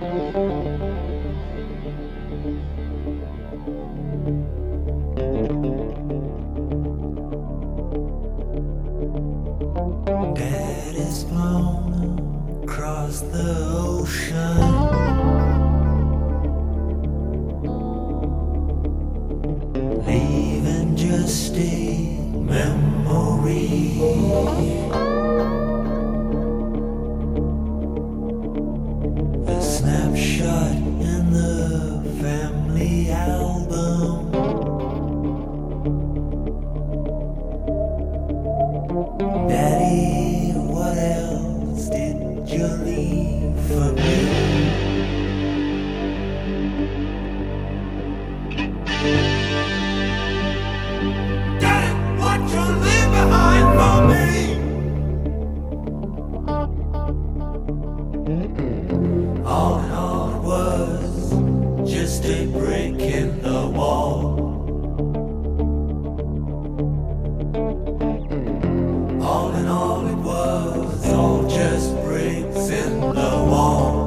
Dad is flown across the ocean, leaving just a memory. The snapshot in the family album. Daddy, what else did you leave for me? Daddy, what you leave behind for me? All in all, it was just a break in the wall. All in all, it was all just bricks in the wall.